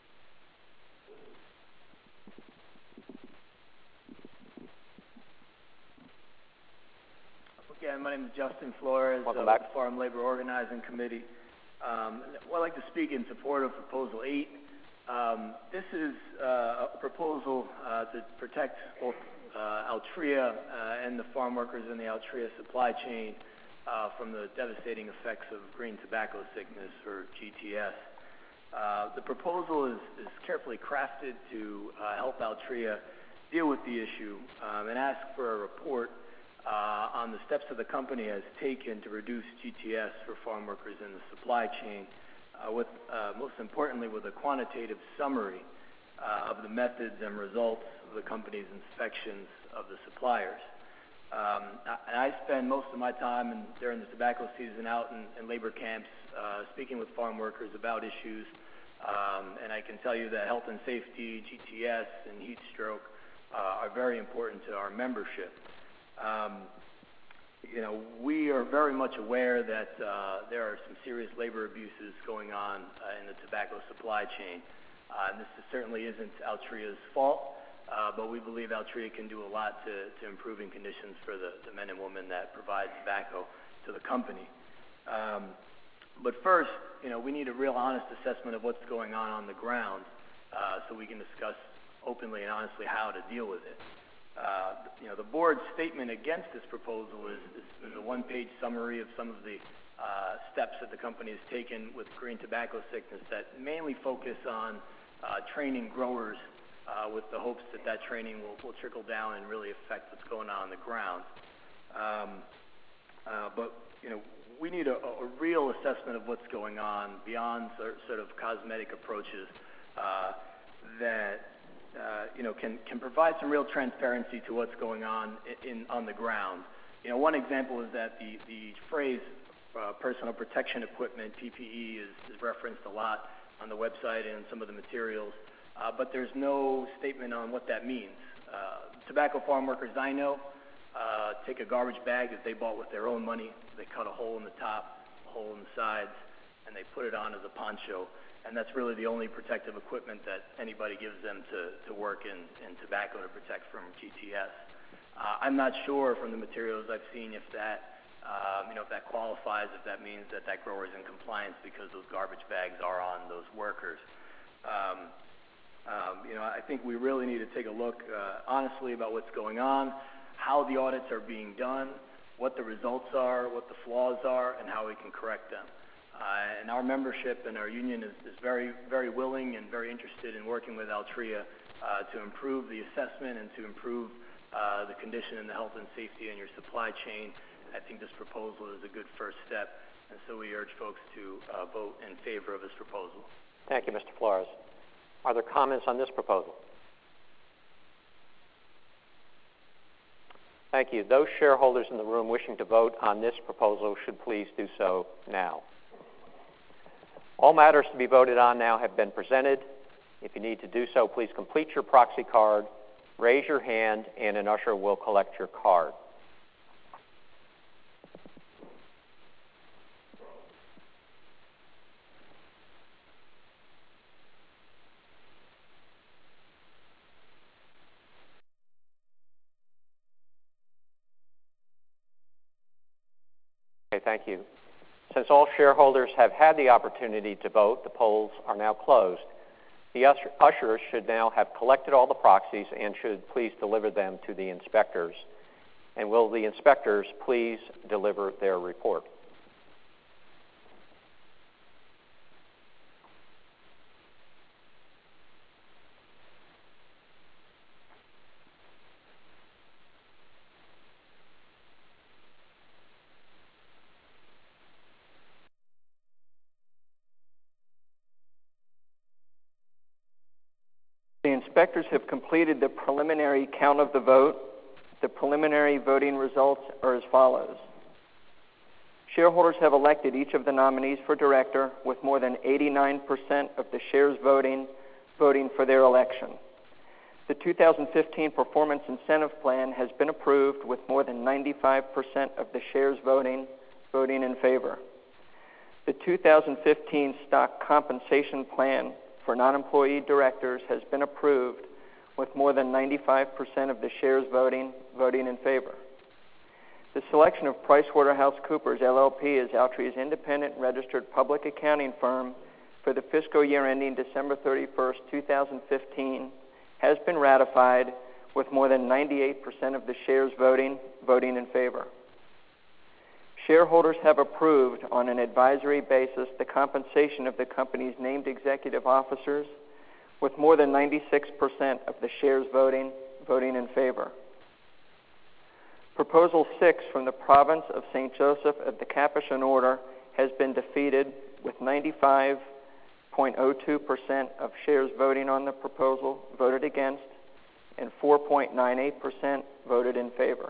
Again, my name is Justin Flores of the Farm Labor Organizing Committee. Um, well, I'd like to speak in support of Proposal eight. Um, this is uh, a proposal uh, to protect both uh, Altria uh, and the farm workers in the Altria supply chain uh, from the devastating effects of green tobacco sickness, or G T S. Uh, the proposal is, is carefully crafted to uh, help Altria deal with the issue um, and ask for a report uh, on the steps that the company has taken to reduce G T S for farm workers in the supply chain, uh, with uh, most importantly with a quantitative summary uh, of the methods and results of the company's inspections of the suppliers. Um, I, I spend most of my time in, during the tobacco season out in, in labor camps uh, speaking with farm workers about issues, um, and I can tell you that health and safety, G T S, and heat stroke uh, are very important to our membership. Um, you know, we are very much aware that uh, there are some serious labor abuses going on uh, in the tobacco supply chain. Uh, and this is, certainly isn't Altria's fault, uh, but we believe Altria can do a lot to, to improving conditions for the, the men and women that provide tobacco to the company. Um, but first, you know, we need a real honest assessment of what's going on on the ground uh, so we can discuss openly and honestly how to deal with it. Uh, you know, the board's statement against this proposal is, is, is a one-page summary of some of the uh, steps that the company has taken with green tobacco sickness that mainly focus on uh, training growers uh, with the hopes that that training will, will trickle down and really affect what's going on on the ground. Um, uh, but, you know, we need a, a real assessment of what's going on beyond sort, sort of cosmetic approaches uh, that Uh, you know, can, can provide some real transparency to what's going on in, in on the ground. You know, one example is that the, the phrase uh, personal protection equipment, P P E, is, is referenced a lot on the website and some of the materials, uh, but there's no statement on what that means. Uh, tobacco farm workers I know uh, take a garbage bag that they bought with their own money, they cut a hole in the top, a hole in the sides, and they put it on as a poncho. And that's really the only protective equipment that anybody gives them to, to work in, in tobacco to protect from G T S. Uh, I'm not sure from the materials I've seen if that, um, you know, if that qualifies, if that means that that grower is in compliance because those garbage bags are on those workers. Um, um, you know, I think we really need to take a look uh, honestly about what's going on, how the audits are being done, what the results are, what the flaws are, and how we can correct them. Uh, and our membership and our union is, is very, very willing and very interested in working with Altria uh, to improve the assessment and to improve uh, the condition and the health and safety in your supply chain. I think this proposal is a good first step, and so we urge folks to uh, vote in favor of this proposal. Thank you, Mister Flores. Are there comments on this proposal? Thank you. Those shareholders in the room wishing to vote on this proposal should please do so now. All matters to be voted on now have been presented. If you need to do so, please complete your proxy card, raise your hand, and an usher will collect your card. Okay, thank you. Since all shareholders have had the opportunity to vote, the polls are now closed. The usher- ushers should now have collected all the proxies and should please deliver them to the inspectors. And will the inspectors please deliver their report? The inspectors have completed the preliminary count of the vote. The preliminary voting results are as follows. Shareholders have elected each of the nominees for director with more than eighty-nine percent of the shares voting, voting for their election. The two thousand fifteen Performance Incentive Plan has been approved with more than ninety-five percent of the shares voting, voting in favor. The two thousand fifteen Stock Compensation Plan for non-employee directors has been approved with more than ninety-five percent of the shares voting, voting in favor. The selection of PricewaterhouseCoopers L L P as Altria's independent registered public accounting firm for the fiscal year ending December thirty-first, two thousand fifteen has been ratified with more than ninety-eight percent of the shares voting, voting in favor. Shareholders have approved on an advisory basis the compensation of the company's named executive officers with more than ninety-six percent of the shares voting, voting in favor. Proposal six from the province of Saint Joseph of the Capuchin Order has been defeated with ninety-five point zero two percent of shares voting on the proposal voted against and four point nine eight percent voted in favor.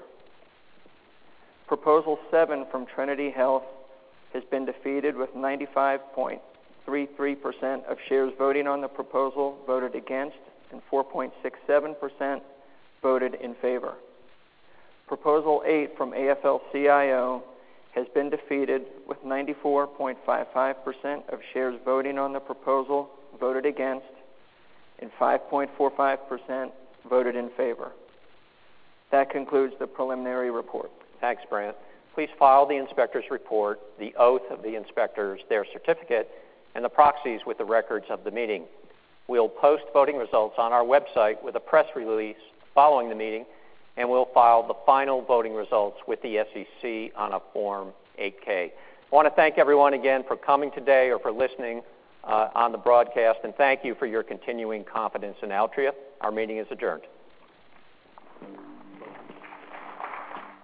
Proposal seven from Trinity Health has been defeated with ninety-five point three three percent of shares voting on the proposal voted against and four point six seven percent voted in favor. Proposal eight from A F L C I O has been defeated with ninety-four point five five percent of shares voting on the proposal voted against and five point four five percent voted in favor. That concludes the preliminary report. Thanks, Brant. Please file the inspector's report, the oath of the inspectors, their certificate, and the proxies with the records of the meeting. We'll post voting results on our website with a press release following the meeting, and we'll file the final voting results with the S E C on a Form eight K. I want to thank everyone again for coming today or for listening uh, on the broadcast, and thank you for your continuing confidence in Altria. Our meeting is adjourned.